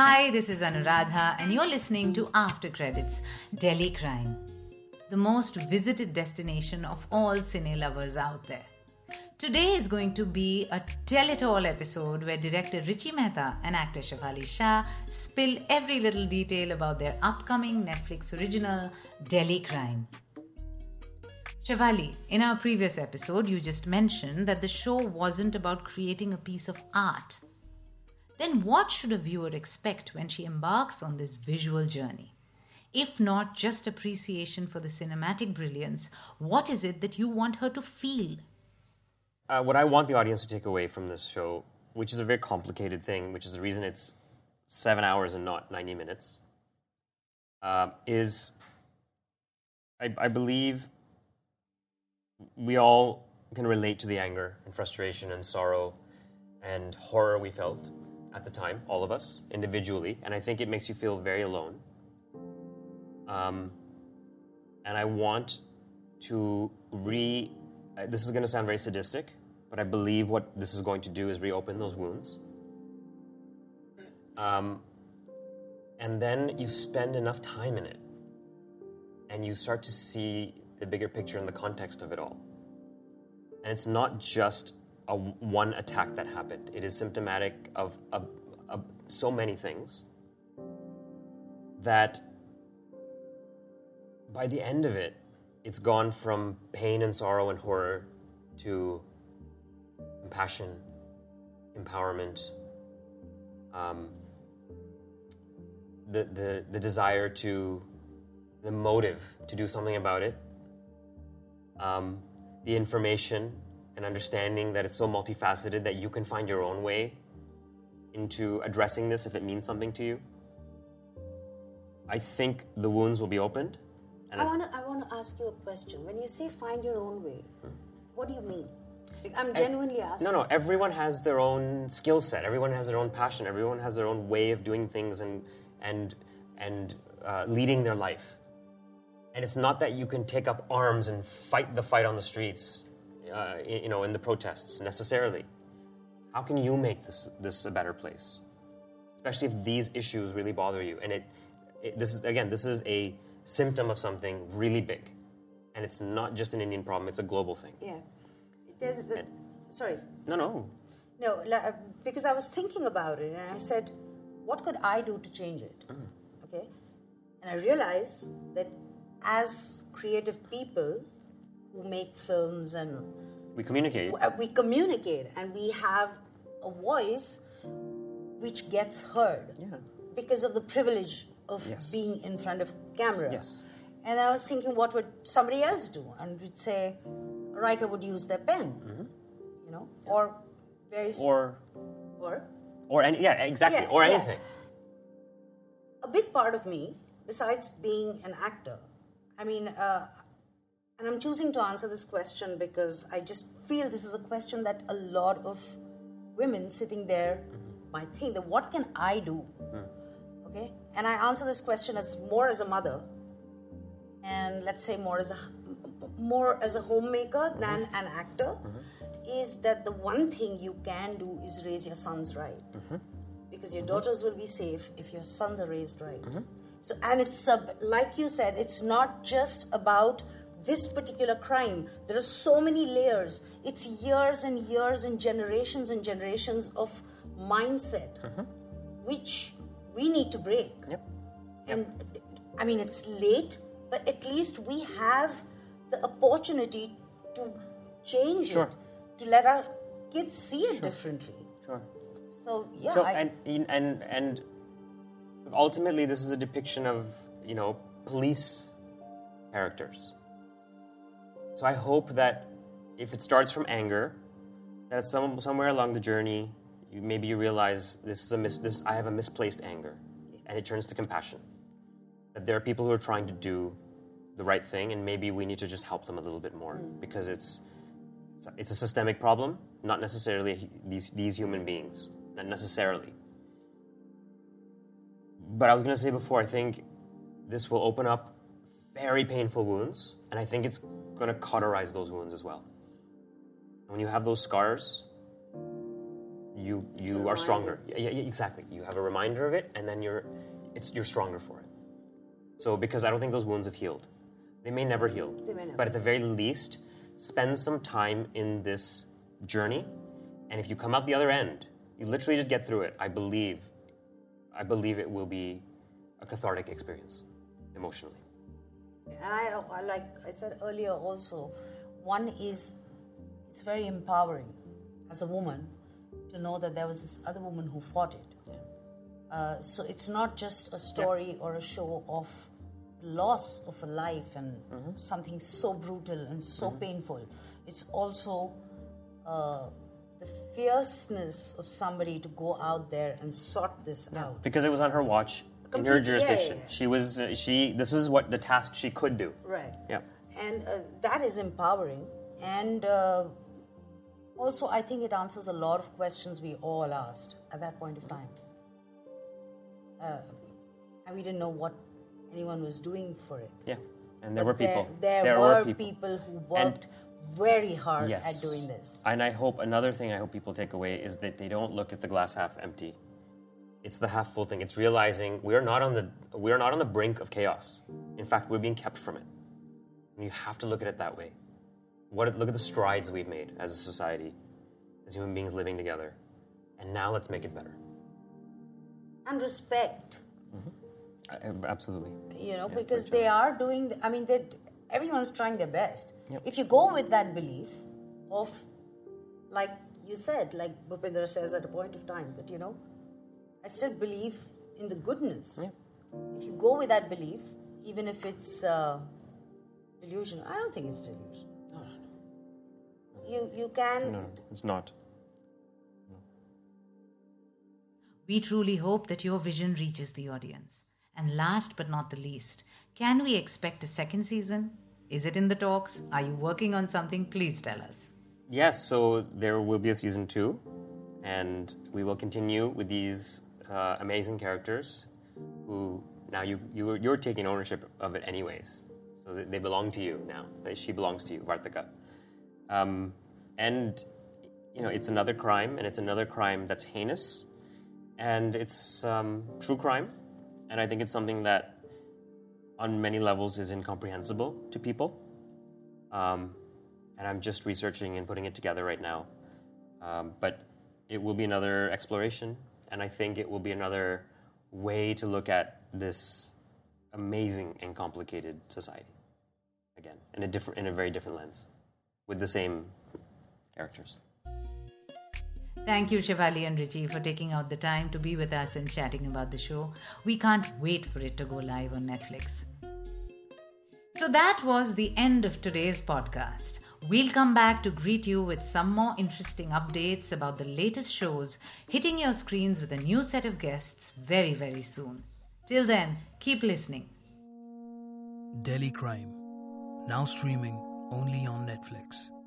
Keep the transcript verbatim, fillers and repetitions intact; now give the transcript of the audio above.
Hi, this is Anuradha, and you're listening to After Credits, Delhi Crime, the most visited destination of all cine lovers out there. Today is going to be a tell-it-all episode where director Richie Mehta and actor Shefali Shah spill every little detail about their upcoming Netflix original, Delhi Crime. Shefali, in our previous episode, you just mentioned that the show wasn't about creating a piece of art. Then what should a viewer expect when she embarks on this visual journey? If not just appreciation for the cinematic brilliance, what is it that you want her to feel? Uh, what I want the audience to take away from this show, which is a very complicated thing, which is the reason it's seven hours and not ninety minutes, uh, is I, I believe we all can relate to the anger and frustration and sorrow and horror we felt at the time, all of us, individually, and I think it makes you feel very alone. Um, and I want to re... Uh, this is going to sound very sadistic, but I believe what this is going to do is reopen those wounds. Um, and then you spend enough time in it, and you start to see the bigger picture and the context of it all. And it's not just a one attack that happened. It is symptomatic of, of, of so many things that by the end of it, it's gone from pain and sorrow and horror to compassion, empowerment, um, the, the, the desire to, the motive to do something about it, um, the information and understanding that it's so multifaceted that you can find your own way into addressing this if it means something to you. I think the wounds will be opened. And I want to I want to ask you a question. When you say find your own way, hmm. what do you mean? I'm genuinely asking. No, no, everyone has their own skill set. Everyone has their own passion. Everyone has their own way of doing things and, and, and uh, leading their life. And it's not that you can take up arms and fight the fight on the streets, uh, you know, in the protests necessarily. How can you make this this a better place? Especially if these issues really bother you. And it, it this is again, this is a symptom of something really big, and it's not just an Indian problem; it's a global thing. Yeah, there's the, and, sorry. No, no, no. Because I was thinking about it, and I said, "What could I do to change it?" Mm. Okay, and I realized that as creative people who make films and we communicate, we communicate, and we have a voice which gets heard yeah. because of the privilege of yes. being in front of camera. Yes. And I was thinking, what would somebody else do? And we'd say, a writer would use their pen, mm-hmm. you know, yeah. or very... Or... Or... Or any, yeah, exactly, yeah, or yeah. anything. A big part of me, besides being an actor, I mean, uh, and I'm choosing to answer this question because I just feel this is a question that a lot of women sitting there mm-hmm. might think, that what can I do? Mm. Okay? And I answer this question as more as a mother, and let's say more as a more as a homemaker mm-hmm. than an actor, mm-hmm. is that the one thing you can do is raise your sons right. Mm-hmm. Because your daughters will be safe if your sons are raised right. Mm-hmm. So, and it's, uh, like you said, it's not just about this particular crime. There are so many layers. It's years and years and generations and generations of mindset, mm-hmm. which we need to break. Yep. And I mean, it's late, but at least we have the opportunity to change sure. it, to let our kids see it sure. differently. Sure. So, yeah. So, I, and, and, and ultimately, this is a depiction of, you know, police characters. So I hope that if it starts from anger, that some, somewhere along the journey, you, maybe you realize this is a mis, this I have a misplaced anger, and it turns to compassion. That there are people who are trying to do the right thing, and maybe we need to just help them a little bit more mm. because it's it's a systemic problem, not necessarily these these human beings, not necessarily. But I was going to say before, I think this will open up very painful wounds, and I think it's going to cauterize those wounds as well. And when you have those scars, you you It's you a are stronger. reminder. Yeah, yeah, yeah, exactly. You have a reminder of it, and then you're it's you're stronger for it. So because I don't think those wounds have healed, they may never heal. They may never. But at the very least, spend some time in this journey, and if you come out the other end, you literally just get through it. I believe, I believe it will be a cathartic experience, emotionally. And I, I, like I said earlier also, one is, it's very empowering as a woman to know that there was this other woman who fought it. Yeah. Uh, so it's not just a story yeah. or a show of loss of a life and mm-hmm. something so brutal and so mm-hmm. painful. It's also uh, the fierceness of somebody to go out there and sort this yeah. out. Because it was on her watch. In her jurisdiction, yeah, yeah. she was. Uh, she. This is what the task she could do. Right. Yeah. And uh, that is empowering, and uh, also I think it answers a lot of questions we all asked at that point of time. Uh, and we didn't know what anyone was doing for it. Yeah. And there but were people. There, there, there were, were people, people who worked and very hard yes. at doing this. And I hope another thing I hope people take away is that they don't look at the glass half empty. It's the half full thing. It's realizing we are not on the we are not on the brink of chaos. In fact, we're being kept from it. And you have to look at it that way. What look at the strides we've made as a society, as human beings living together, and now let's make it better. And respect. Mm-hmm. Absolutely. You know, yeah, because they are doing. I mean, they everyone's trying their best. Yep. If you go with that belief of, like you said, like Bhupendra says at a point of time, that you know. I still believe in the goodness. Yeah. If you go with that belief, even if it's uh, delusional, I don't think it's delusional. No, no, no. You you can. No, it's not. No. We truly hope that your vision reaches the audience. And last but not the least, can we expect a second season? Is it in the talks? Are you working on something? Please tell us. Yes, so there will be a season two, and we will continue with these. Uh, amazing characters who now you, you, you're taking ownership of it anyways. So they belong to you now. She belongs to you, Vartika. Um, and, you know, it's another crime, and it's another crime that's heinous. And it's um, true crime. And I think it's something that, on many levels, is incomprehensible to people. Um, and I'm just researching and putting it together right now. Um, but it will be another exploration. And I think it will be another way to look at this amazing and complicated society. Again, in a different, in a very different lens, with the same characters. Thank you, Shefali and Richie, for taking out the time to be with us and chatting about the show. We can't wait for it to go live on Netflix. So that was the end of today's podcast. We'll come back to greet you with some more interesting updates about the latest shows hitting your screens with a new set of guests very, very soon. Till then, keep listening. Delhi Crime, now streaming only on Netflix.